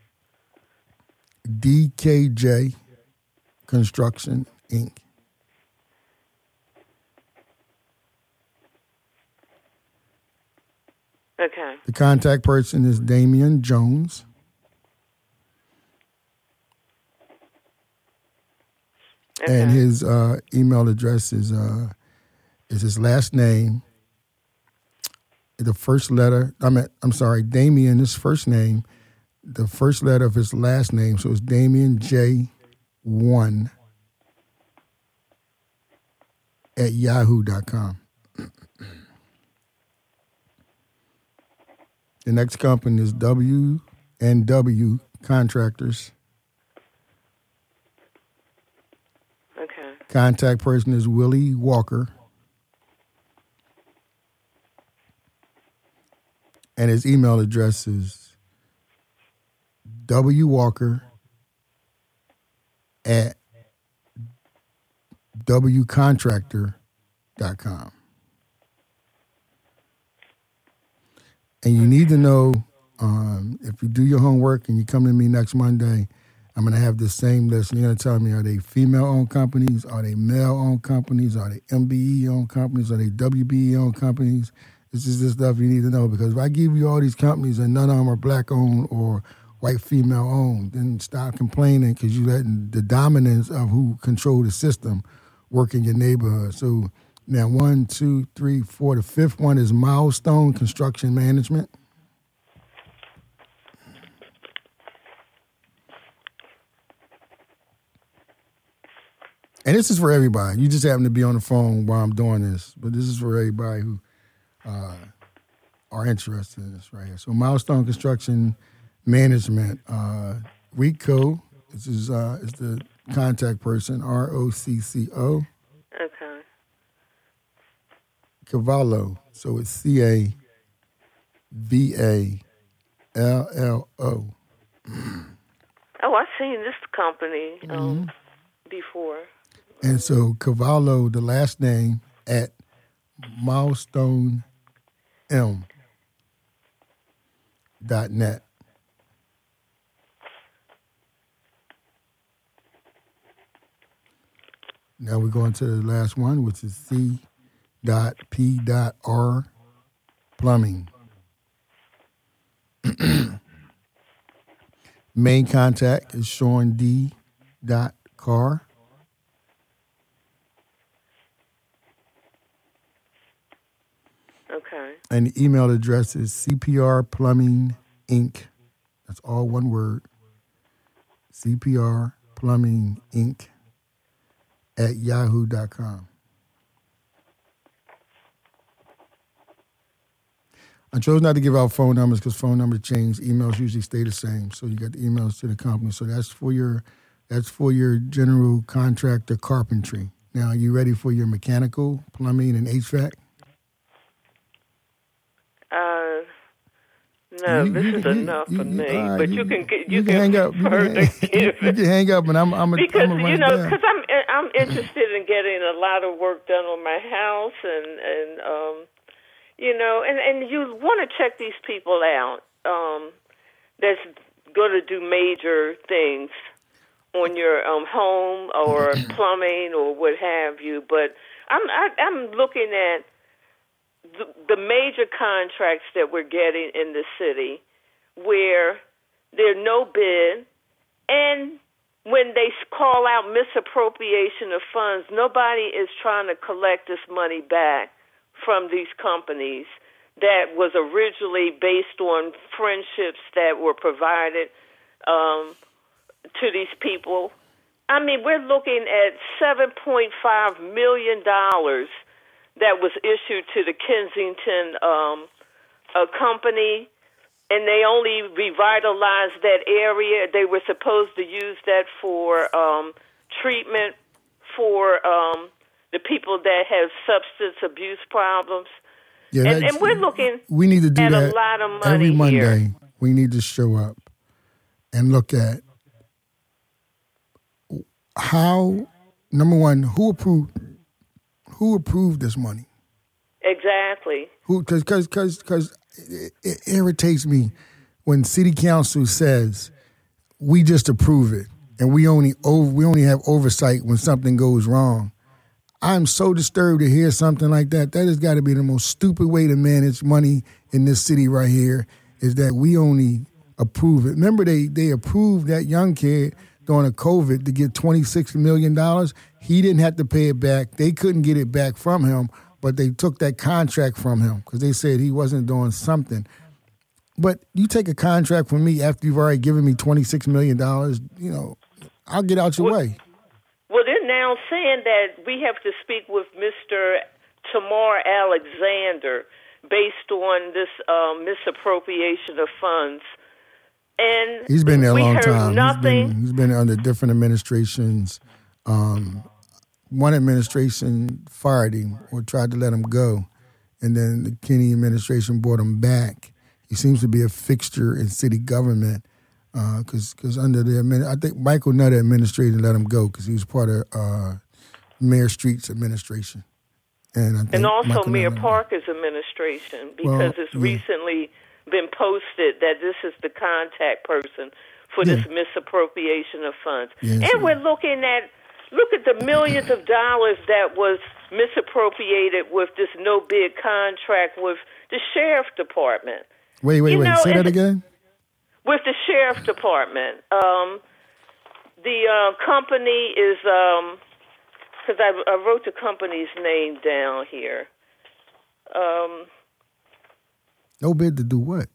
C: D K J Construction, Incorporated.
J: Okay.
C: The contact person is Damian Jones.
J: Okay.
C: And his uh, email address is uh, is his last name, the first letter. I'm at, I'm sorry, Damian. His first name, the first letter of his last name. So it's Damian J one at yahoo dot com. The next company is W and W Contractors.
J: Okay.
C: Contact person is Willie Walker. And his email address is wwalker at w contractor dot com. And you need to know, um, if you do your homework and you come to me next Monday, I'm going to have this same list. And you're going to tell me, are they female-owned companies? Are they male-owned companies? Are they M B E-owned companies? Are they W B E-owned companies? This is the stuff you need to know, because if I give you all these companies and none of them are black-owned or white female-owned, then stop complaining, because you're letting the dominance of who control the system work in your neighborhood. So now one, two, three, four. The fifth one is Milestone Construction Management. And this is for everybody. You just happen to be on the phone while I'm doing this, but this is for everybody who uh, are interested in this right here. So Milestone Construction Management, uh, RICO, this is, uh, is the contact person, R O C C O.
J: Okay.
C: Cavallo, so it's C A V A L L O.
J: Oh, I've seen this company um,
C: Mm-hmm.
J: before.
C: And so Cavallo, the last name, at milestone m dot net. Now we're going to the last one, which is C dot P dot R Plumbing. Main contact is Sean D. dot Carr.
J: Okay.
C: And the email address is C P R Plumbing Incorporated. That's all one word. C P R Plumbing Incorporated at yahoo dot com. I chose not to give out phone numbers because phone numbers change. Emails usually stay the same. So you got the emails to the company. So that's for your that's for your general contractor carpentry. Now, are you ready for your mechanical, plumbing, and H V A C?
J: Uh, no,
C: You-
J: this
C: you-
J: is
C: you-
J: enough
C: you-
J: for
C: you-
J: me.
C: all right,
J: but
C: you-
J: you, can get,
C: you
J: you,
C: can hang up. You can
J: further
C: hang-
J: give
C: you
J: it.
C: can hang up, and I'm I'm a,
J: Because
C: I'm a
J: you
C: run
J: know,
C: down.
J: because I'm I'm interested in getting a lot of work done on my house, and and um, you know, and and you want to check these people out. Um, that's going to do major things. on your um, home or plumbing or what have you. But I'm I, I'm looking at the, the major contracts that we're getting in the city, where there's no bid, and when they call out misappropriation of funds, nobody is trying to collect this money back from these companies that was originally based on friendships that were provided um, to these people. I mean, we're looking at seven point five million dollars that was issued to the Kensington um, a company, and they only revitalized that area. They were supposed to use that for um, treatment for um, the people that have substance abuse problems.
C: Yeah,
J: and, and we're looking
C: we need to do
J: at
C: that
J: a lot of money
C: every Monday.
J: here.
C: We need to show up and look at how, number one, who approved who approved this money.
J: Exactly.
C: Who? Because because because because it, it irritates me when city council says we just approve it and we only over, we only have oversight when something goes wrong. I'm so disturbed to hear something like that. That has got to be the most stupid way to manage money in this city right here, is that we only approve it. Remember, they, they approved that young kid during the COVID to get twenty-six million dollars. He didn't have to pay it back. They couldn't get it back from him, but they took that contract from him because they said he wasn't doing something. But you take a contract from me after you've already given me twenty-six million dollars, you know, I'll get out your
J: well,
C: way.
J: Well, they're now saying that we have to speak with Mister Tamar Alexander based on this um, misappropriation of funds. And
C: he's been there a
J: we
C: long
J: heard
C: time.
J: Nothing.
C: He's been, he's been under different administrations. Um, one administration fired him or tried to let him go, and then the Kennedy administration brought him back. He seems to be a fixture in city government because uh, because under the I think Michael Nutter administration let him go because he was part of uh, Mayor Street's administration, and I think
J: and also
C: Michael
J: Mayor
C: Nutter,
J: Parker's administration, because
C: well,
J: it's
C: yeah.
J: recently been posted that this is the contact person for
C: yeah.
J: this misappropriation of funds.
C: Yes,
J: and we're looking at, look at the millions of dollars that was misappropriated with this no-bid contract with the Sheriff Department.
C: Wait, wait,
J: you
C: wait.
J: know,
C: Say that again?
J: With the Sheriff Department. Um, the uh, company is, because I, I wrote the company's name down here. Um,
C: no bid to do what?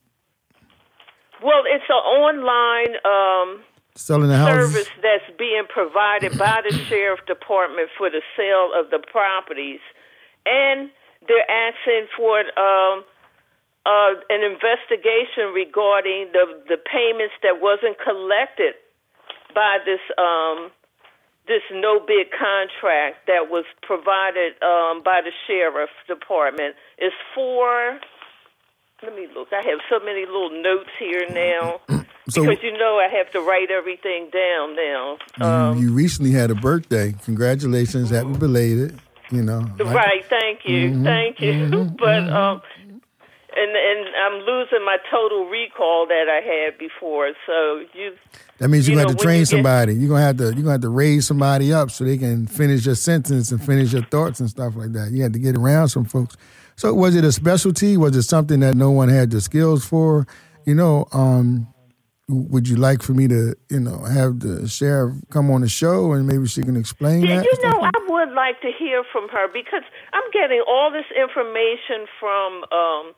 J: Well, it's an online um,
C: selling the houses?
J: service that's being provided by the Sheriff Department for the sale of the properties. And they're asking for um, uh, an investigation regarding the, the payments that wasn't collected by this um, this no-bid contract that was provided um, by the Sheriff Department. It's for... Let me look. I have so many little notes here now
C: so,
J: because, you know, I have to write everything down now. Um,
C: you, you recently had a birthday. Congratulations. Happy belated, you know.
J: Right. Thank you.
C: Mm-hmm,
J: thank you.
C: Mm-hmm,
J: but,
C: mm-hmm.
J: um, and, and I'm losing my total recall that I had before. So you...
C: That means you're
J: you
C: going to have
J: know,
C: to train
J: you
C: somebody. Get, you're going to have to you're going to have to raise somebody up so they can finish your sentence and finish your thoughts and stuff like that. You had to get around some folks. So was it a specialty? Was it something that no one had the skills for? You know, um, would you like for me to, you know, have the sheriff come on the show and maybe she can explain
J: yeah,
C: that?
J: You know, I would like to hear from her because I'm getting all this information from um,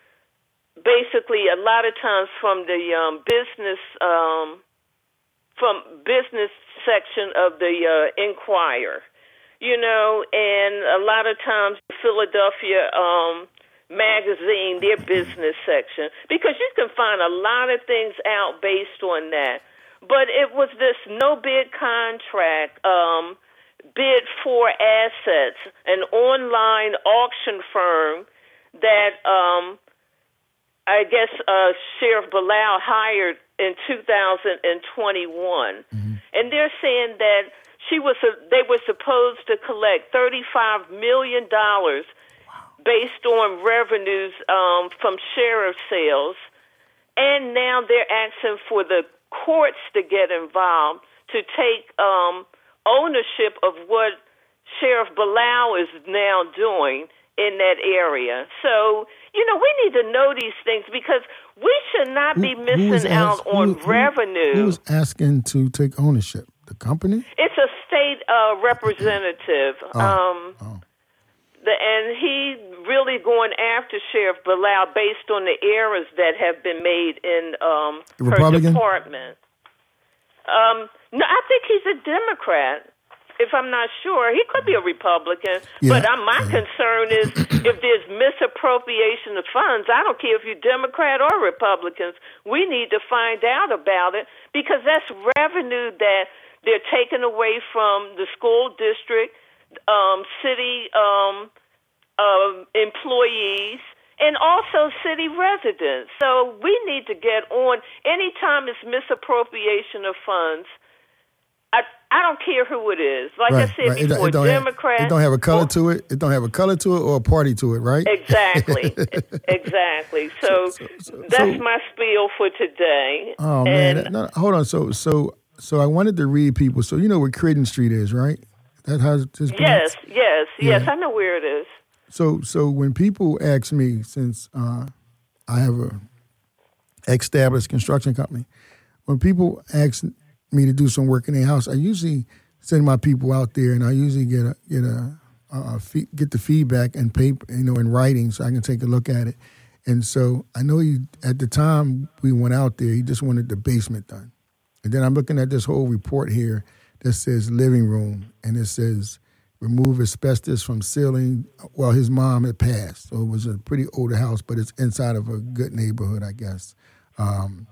J: basically a lot of times from the um, business um, from business section of the uh, Enquirer. You know, and a lot of times Philadelphia um, Magazine, their business section, because you can find a lot of things out based on that. But it was this no-bid contract, um, bid for assets, an online auction firm that um, I guess uh, Sheriff Bilal hired in two thousand twenty-one. Mm-hmm. And they're saying that She was. They were supposed to collect thirty-five million dollars based on revenues um, from sheriff sales, and now they're asking for the courts to get involved to take um, ownership of what Sheriff Bilal is now doing in that area. So, you know, we need to know these things because we should not be
C: Who- who
J: missing
C: was
J: out
C: ask-
J: on
C: who- who-
J: revenue.
C: Who was asking to take ownership? The company?
J: It's a state uh, representative.
C: Oh,
J: um,
C: oh.
J: The, and he really going after Sheriff Bilal based on the errors that have been made in um, her
C: Republican?
J: department. Um, no, I think he's a Democrat. If I'm not sure, he could be a Republican.
C: Yeah.
J: But uh, my concern is if there's misappropriation of funds. I don't care if you're Democrat or Republicans. We need to find out about it because that's revenue that they're taking away from the school district, um, city um, uh, employees, and also city residents. So we need to get on. Anytime it's misappropriation of funds, I, I don't care who it is. Like
C: Right,
J: I said
C: right. It don't-
J: before,
C: it don't have-
J: Democrat.
C: It don't have a color
J: or-
C: to it. It don't have a color to it or a party to it, right?
J: Exactly. Exactly. So, that's
C: so-
J: my spiel for today.
C: Oh man,
J: And
C: no, hold on. So, so, so I wanted to read people. So you know where Creighton Street is, right? That has this.
J: yes, yes, yes,
C: Yeah.
J: I know where it is.
C: So, so when people ask me, since uh, I have a established construction company, when people ask me to do some work in their house, I usually send my people out there, and I usually get a get a, a, a fee, get the feedback and paper, you know, in writing, so I can take a look at it. And so I know he, at the time we went out there, he just wanted the basement done. And then I'm looking at this whole report here that says living room, and it says remove asbestos from ceiling. Well, his mom had passed, so it was a pretty older house, but it's inside of a good neighborhood, I guess. Um,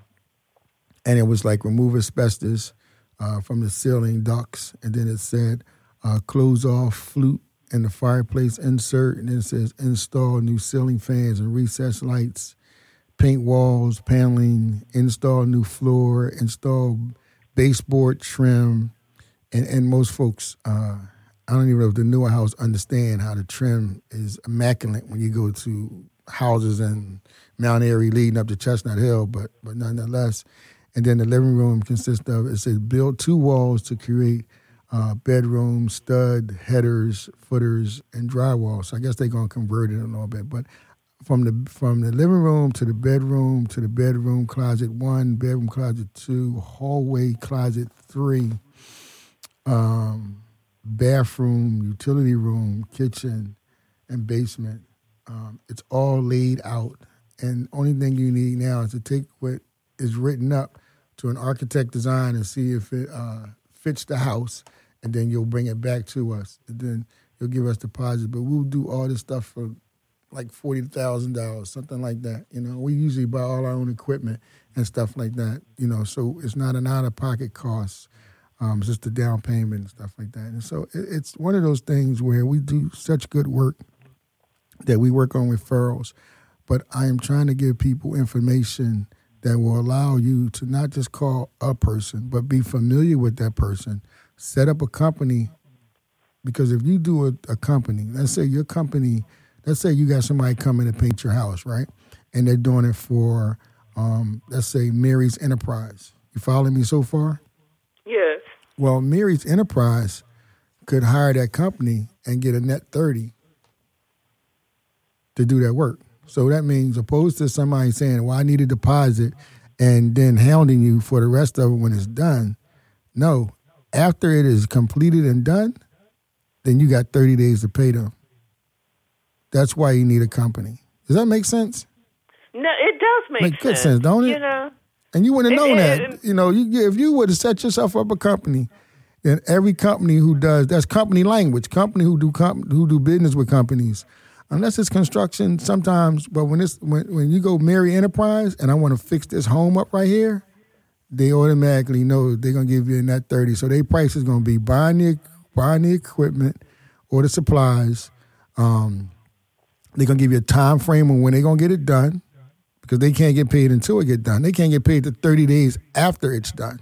C: and it was like remove asbestos uh, from the ceiling ducts, and then it said uh, close off flute and the fireplace insert, and then it says install new ceiling fans and recessed lights, paint walls, paneling, install new floor, install baseboard trim, and, and most folks, uh, I don't even know if the newer house understand how the trim is immaculate when you go to houses in Mount Airy leading up to Chestnut Hill, but but nonetheless. And then the living room consists of, it says build two walls to create uh, bedroom, stud, headers, footers, and drywall. So I guess they're going to convert it a little bit. But from the from the living room to the bedroom to the bedroom closet one, bedroom closet two, hallway closet three, um, bathroom, utility room, kitchen, and basement. Um, it's all laid out. And only thing you need now is to take what is written up to an architect design and see if it uh, fits the house, and then you'll bring it back to us. And then you'll give us deposit. But we'll do all this stuff for like forty thousand dollars, something like that. You know, we usually buy all our own equipment and stuff like that, you know, so it's not an out-of-pocket cost. Um, it's just a down payment and stuff like that. And so it, it's one of those things where we do such good work that we work on referrals, but I am trying to give people information that will allow you to not just call a person, but be familiar with that person, set up a company, because if you do a, a company, let's say your company, let's say you got somebody coming to paint your house, right? And they're doing it for, um, let's say, Mary's Enterprise. You following me so far?
J: Yes.
C: Well, Mary's Enterprise could hire that company and get a net thirty to do that work. So that means, opposed to somebody saying, well, I need a deposit, and then hounding you for the rest of it when it's done, no. After it is completed and done, then you got thirty days to pay them. That's why you need a company. Does that make sense?
J: No, it does make,
C: Make good sense, don't it?
J: You know,
C: And you wouldn't have
J: It-
C: known
J: it-
C: that.
J: it-
C: You know, you, if you would have set yourself up a company, then every company who does, that's company language, company who do comp, who do business with companies, unless it's construction, sometimes, but when it's when, when you go Mary Enterprise and I want to fix this home up right here, they automatically know they're going to give you a net thirty. So their price is going to be buying the, buying the equipment or the supplies. Um, they're going to give you a time frame on when they're going to get it done, because they can't get paid until it get done. They can't get paid the thirty days after it's done.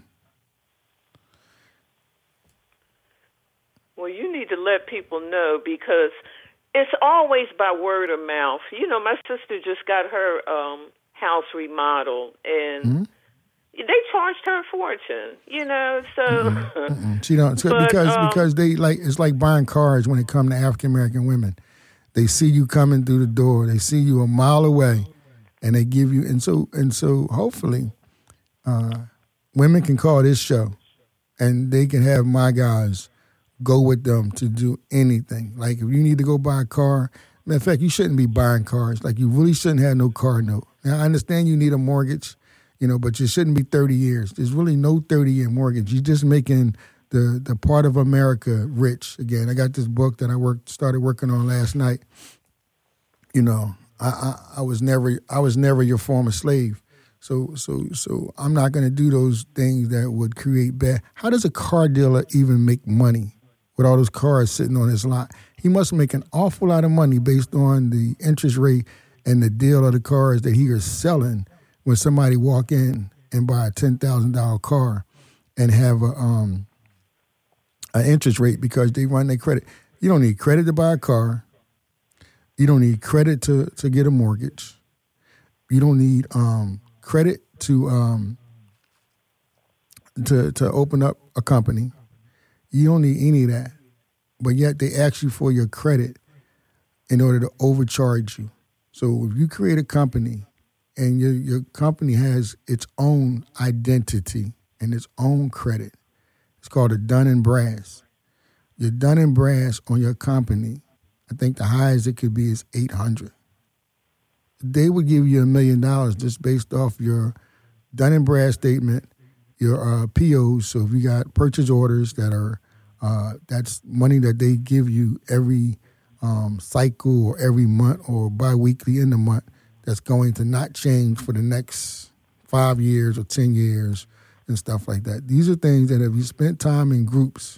J: well, you need to let people know because it's always by word of mouth. You know, my sister just got her um, house remodeled, and
C: Mm-hmm.
J: they charged her a fortune, you know. So
C: Mm-mm, mm-mm. She don't
J: but,
C: because
J: um,
C: because they like it's like buying cars when it comes to African American women. They see you coming through the door. They see you a mile away, and they give you. And so and so, hopefully, uh, women can call this show, and they can have my guys go with them to do anything. Like if you need to go buy a car, matter of fact, you shouldn't be buying cars. Like you really shouldn't have no car note. Now I understand you need a mortgage, you know, but you shouldn't be thirty years. There's really no thirty-year mortgage. You're just making the the part of America rich again. I got this book that I worked started working on last night. You know, I, I, I was never I was never your former slave. So so so I'm not going to do those things that would create bad. How does a car dealer even make money with all those cars sitting on his lot? He must make an awful lot of money based on the interest rate and the deal of the cars that he is selling when somebody walk in and buy a ten thousand dollars car and have a um an interest rate because they run their credit. You don't need credit to buy a car. You don't need credit to, to get a mortgage. You don't need um, credit to um to to open up a company. You don't need any of that. But yet they ask you for your credit in order to overcharge you. So if you create a company and your your company has its own identity and its own credit, it's called a Dun and Brass. Your Dun and Brass on your company, I think the highest it could be is eight hundred. They would give you a million dollars just based off your Dun and Brass statement, your uh, P Os. So if you got purchase orders that are, uh, that's money that they give you every um, cycle or every month or biweekly in the month that's going to not change for the next five years or ten years and stuff like that. These are things that if you spent time in groups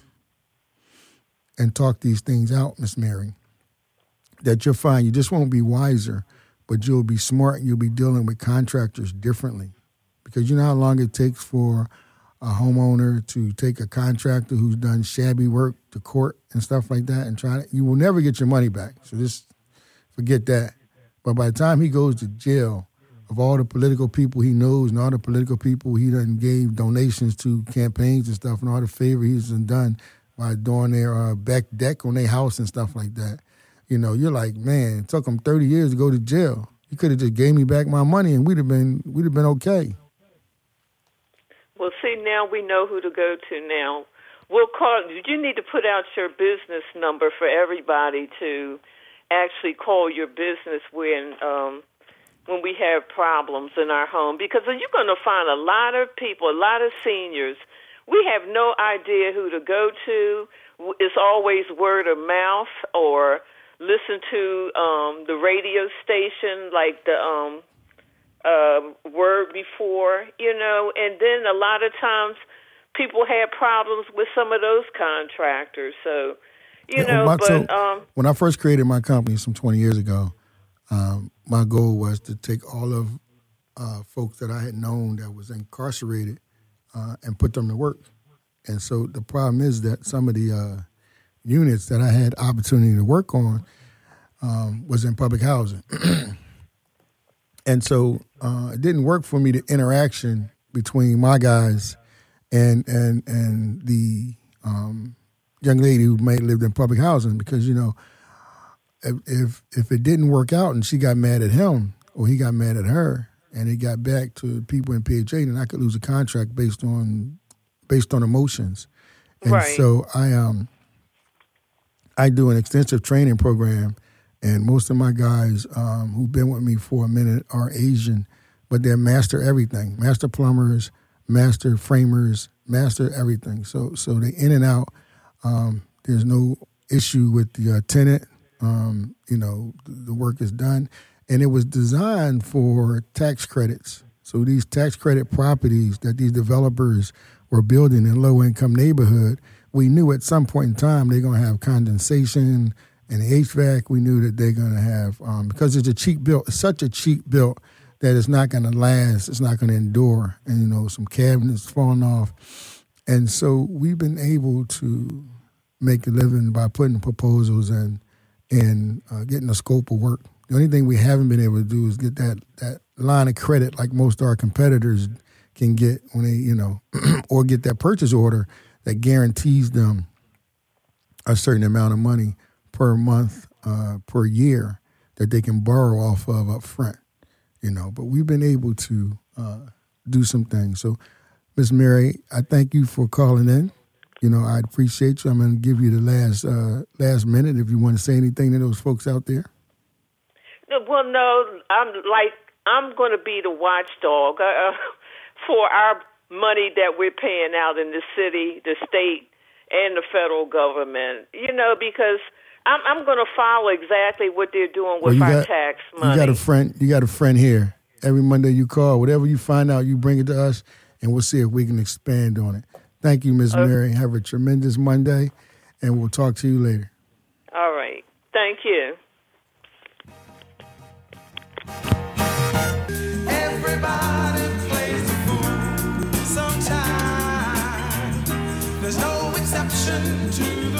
C: and talk these things out, Miss Mary, that you'll find you just won't be wiser, but you'll be smart and you'll be dealing with contractors differently. Because you know how long it takes for a homeowner to take a contractor who's done shabby work to court and stuff like that and try to, you will never get your money back. So just forget that. But by the time he goes to jail, of all the political people he knows and all the political people he done gave donations to campaigns and stuff and all the favor he's done by doing their uh, back deck on their house and stuff like that, you know, you're like, man, it took him thirty years to go to jail. You could have just gave me back my money and we'd have been we'd have been okay.
J: Well, see, now we know who to go to now. We'll call, you need to put out your business number for everybody to actually call your business when um, when we have problems in our home. Because you're going to find a lot of people, a lot of seniors, we have no idea who to go to. It's always word of mouth or listen to um, the radio station like the um, uh, word before, you know. And then a lot of times people had problems with some of those contractors. So, you yeah, know,
C: my,
J: but...
C: So
J: um,
C: when I first created my company some twenty years ago, um, my goal was to take all of uh, folks that I had known that was incarcerated uh, and put them to work. And so the problem is that some of the uh, units that I had opportunity to work on um, was in public housing. And so uh, it didn't work for me, the interaction between my guys and and and the um, young lady who may have lived in public housing, because, you know, if, if if it didn't work out and she got mad at him or he got mad at her and it got back to people in P H A, then I could lose a contract based on based on emotions. And
J: right.
C: so I um I do an extensive training program, and most of my guys um, who've been with me for a minute are Asian, but they're master everything, master plumbers, master framers, master everything. So so they in and out. Um, there's no issue with the uh, tenant. Um, you know, the, the work is done. And it was designed for tax credits. So these tax credit properties that these developers were building in low-income neighborhood, we knew at some point in time they're going to have condensation and the H V A C. We knew that they're going to have, um, because it's a cheap build, it's such a cheap build that it's not going to last, it's not going to endure, and, you know, some cabinets falling off. And so we've been able to make a living by putting proposals in and uh, getting a scope of work. The only thing we haven't been able to do is get that, that line of credit like most of our competitors can get when they, you know, or get that purchase order that guarantees them a certain amount of money per month, uh, per year that they can borrow off of up front, you know. But we've been able to uh, do some things. So, Miz Mary, I thank you for calling in. You know, I appreciate you. I'm going to give you the last uh, last minute if you want to say anything to those folks out there.
J: Well, no, I'm like I'm going to be the watchdog uh, for our money that we're paying out in the city, the state, and the federal government. You know, because I'm, I'm going to follow exactly what they're doing with
C: well,
J: our
C: got,
J: tax money.
C: You got a friend. You got a friend here. Every Monday you call. Whatever you find out, you bring it to us, and we'll see if we can expand on it. Thank you, Miz Okay. Mary. Have a tremendous Monday, and we'll talk to you later.
J: All right. Thank you.
B: Everybody plays the fool sometimes. There's no exception to